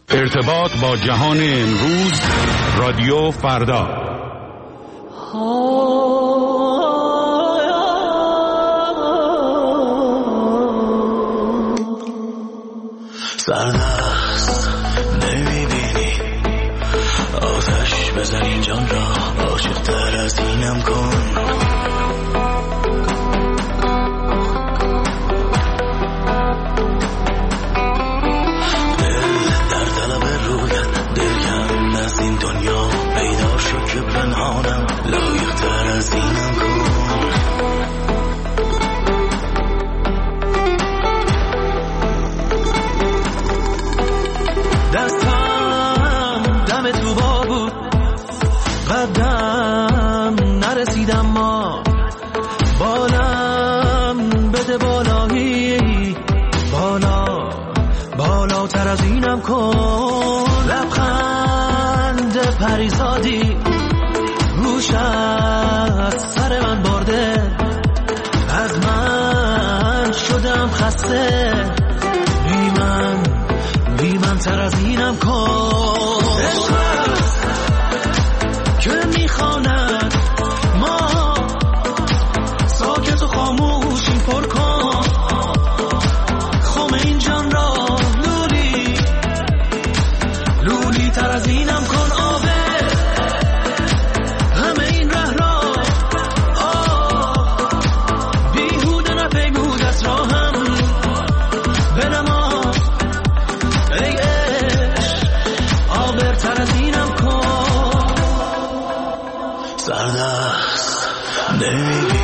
ارتباط با جهان امروز، رادیو فردا. سردست نمیبینی آتش بزن این جان را، عاشق تر از اینم کن. که پنهانم لایق تر از اینم کن. دستم دم تو با بود، قدم نرسیدم، ما بالم بده بالایی، بالاتر از اینم کن. لبخند پریزادی گوش از سر من برده، از من شدم خسته، بی من تر از اینم کن. عشقت که میخواند ما ساکت و خاموشی پر کن. خم این جان را لولی تر از اینم کن. سردست نمیبینی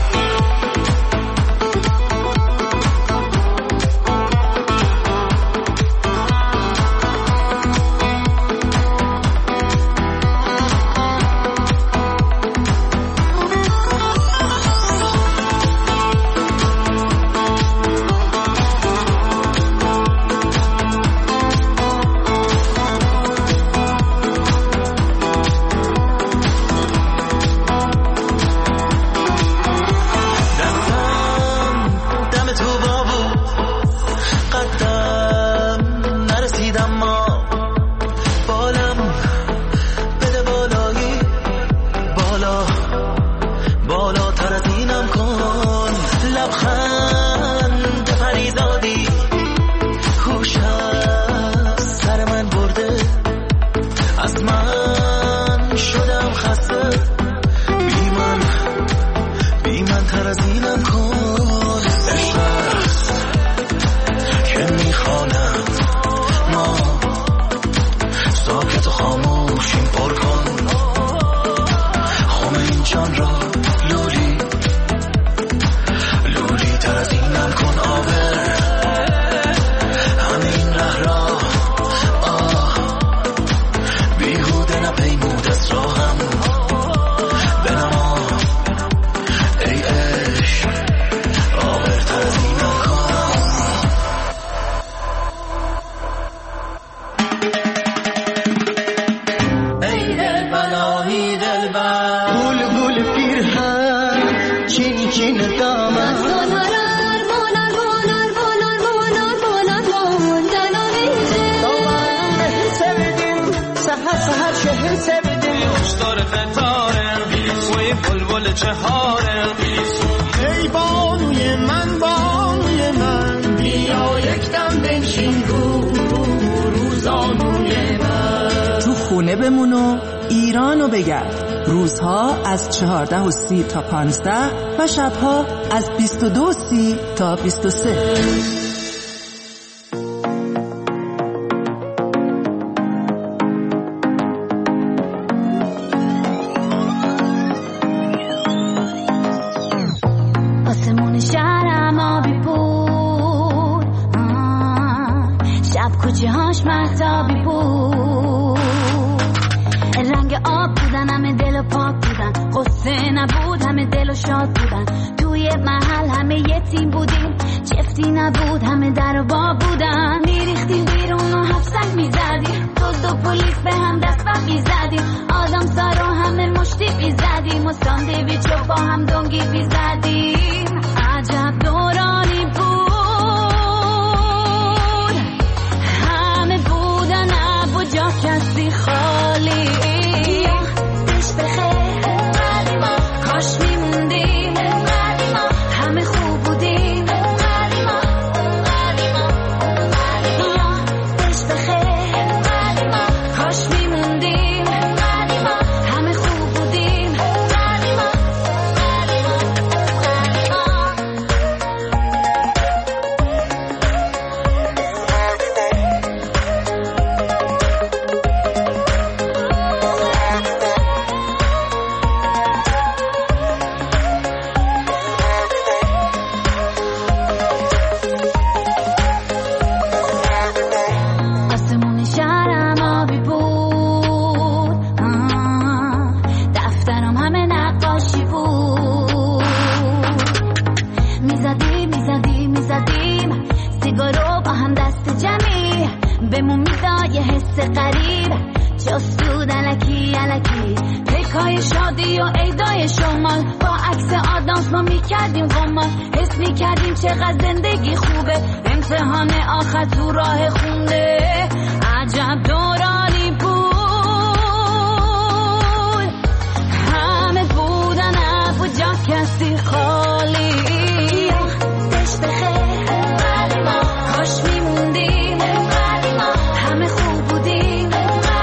از 14:30 تا 15 و شبها از 22:30 تا 23. آسمون شهرم آبی بود، شب کوچه هاش مهتابی بود، رنگ آب بودن، همه دل و پاک بودن، قصه نبود، همه دل و شاد بودن، توی محل همه یتیم بودیم، چفتی نبود، همه در و با بودن، میریختیم بیرون و هفسنگ میزدیم، دو پلیس به هم دست و میزدیم، آدم سارو همه مشتی میزدیم و ساندویچ و با هم دنگی میزدیم. عجب دورانی بود، همه بودن بهمون میداد یه حس غریب جاسود الکی الکی پکای شادی و عیدای شمال با عکس آدامس ما میکردیم قمار حس میکردیم چقدر زندگی خوبه امتحان آخر تو راه خونده عجب دورانی بود همه بودن افو جا کسی خالی دش بخیر کاش میموندیم همه خوب بودیم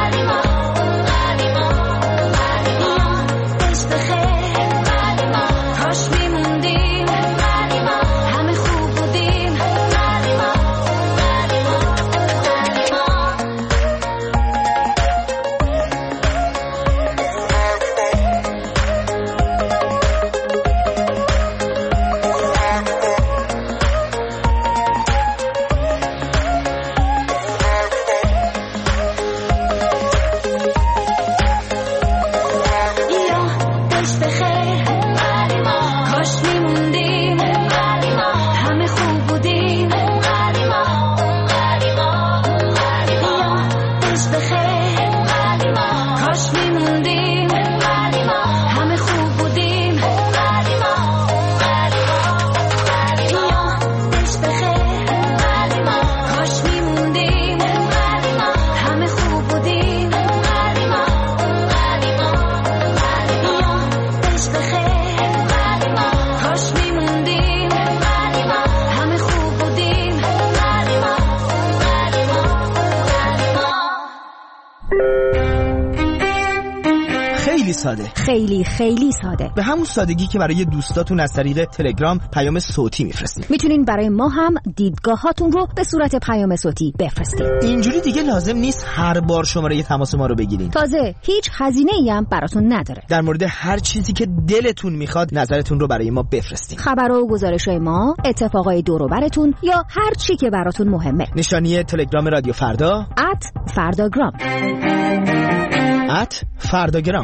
دش بخیر کاش میموندیم همه خوب بودیم خیلی ساده. به همون سادگی که برای دوستاتون از طریق تلگرام پیام صوتی میفرستید. میتونین برای ما هم دیدگاهاتون رو به صورت پیام صوتی بفرستید. اینجوری دیگه لازم نیست هر بار شماره تماس ما رو بگیرین. تازه هیچ هزینه‌ای هم براتون نداره. در مورد هر چیزی که دلتون میخواد نظرتون رو برای ما بفرستین. خبرها و گزارش‌های ما، اتفاقای دور و برتون یا هر چی که براتون مهمه. نشانی تلگرام رادیو فردا @فرداگرام. @فرداگرام.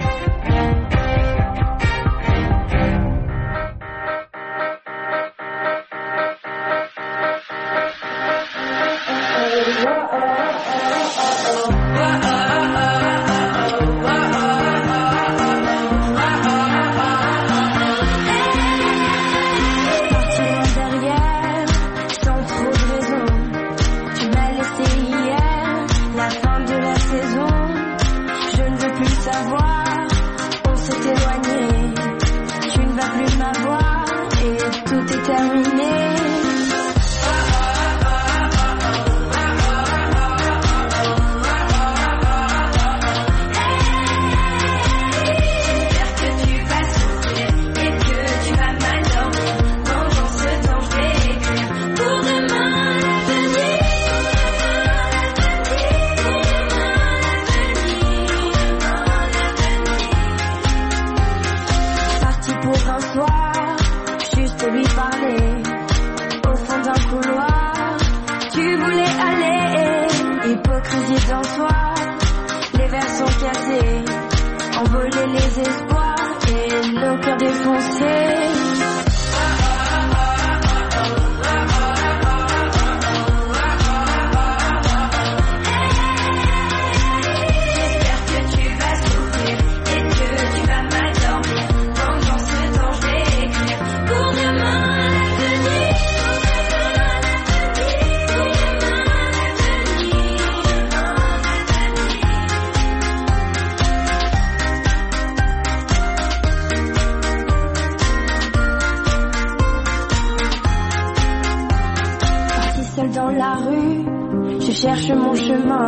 cherche mon chemin,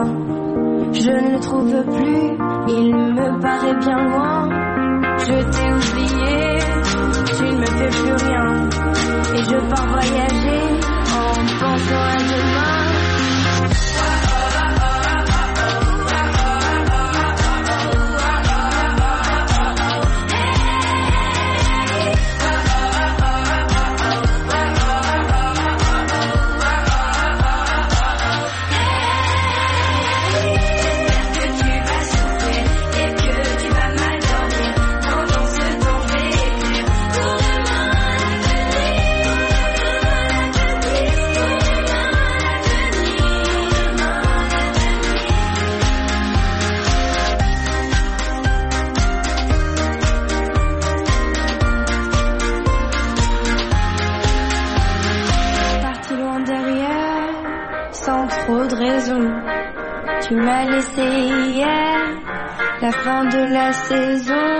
je ne le trouve plus, il me paraît bien loin. Je t'ai oublié, tu ne me fais plus rien, et je pars voyager en pensant à demain. trop de raisons. Tu m'as laissé hier la fin de la saison.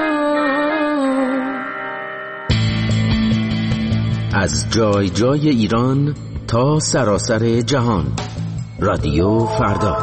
از جای جای ایران تا سراسر جهان، رادیو فردا.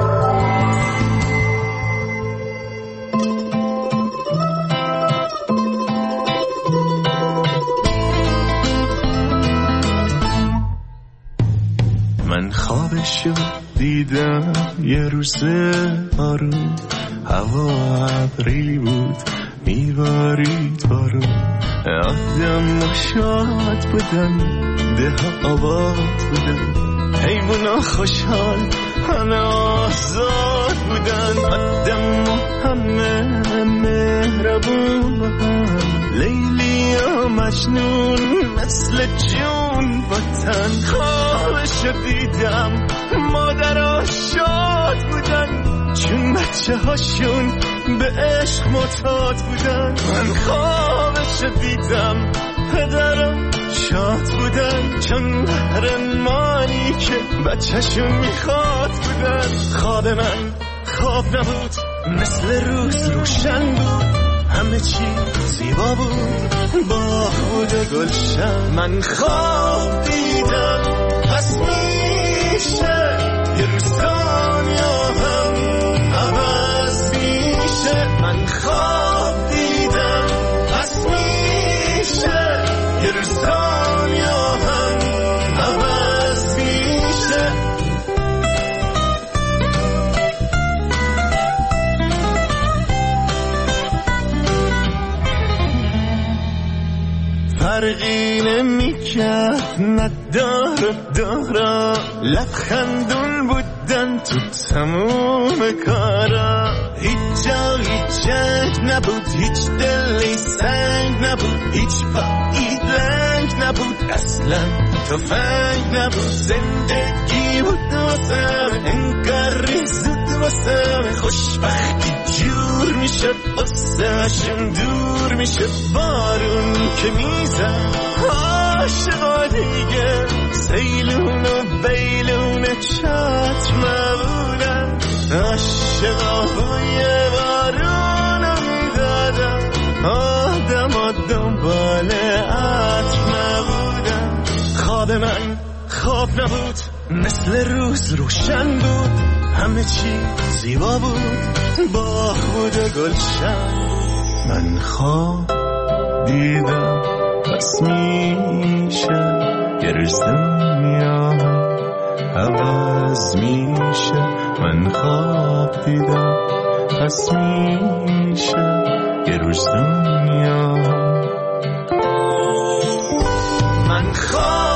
من خوابشو دیدم یه روز آروم، هوا ابری بود میبارید بارون، آدم شاد بودن، ده آباد بودن، حیونا خوشحال همه آزاد بودن، آدم همه مهربون بودن، لیلی و مجنون مثل جون وطن. خوابشو دیدم مادرها شاد بودن چون بچه هاشون به عشق معتاد بودن. من خوابشو دیدم پدرم شاد بودن چون قهرمانی که بچهشون میخواد بودن. خواب من خواب نبود، مثل روز روشن بود، همه چی زیبا بود، باغ و گلشن. من خواب دیدم پس میشه یه روز دنیا هم عوض میشه. من خواب دیدم پس میشه یه روز دنیا هم عوض میشه. فرقی نمیکرد نداره دارا، لبخندون بودن تو تموم کارا، هیچ جا هیچ جنگ نبود، هیچ دلی سنگ نبود، هیچ پایی لنگ نبود، اصلا تفنگ نبود. زندگی بود واسم انگاری زود واسم، خوشبختی جور میشد واسهشون دور میشد، بارون که میزن عاشقا دیگه سیلون و بیلون چتر نبودن، عاشقا بوی بارون میدادن، آدم ها دنبال عطر نبودن. خواب من خواب نبود، مثل روز روشن بود، همه چی زیبا بود، باغ بود و گلشن. من خواب دیدم پس میشه یه روز دنیا عوض میشه. من خواب دیدم پس میشه یه روز دنیا. من خواب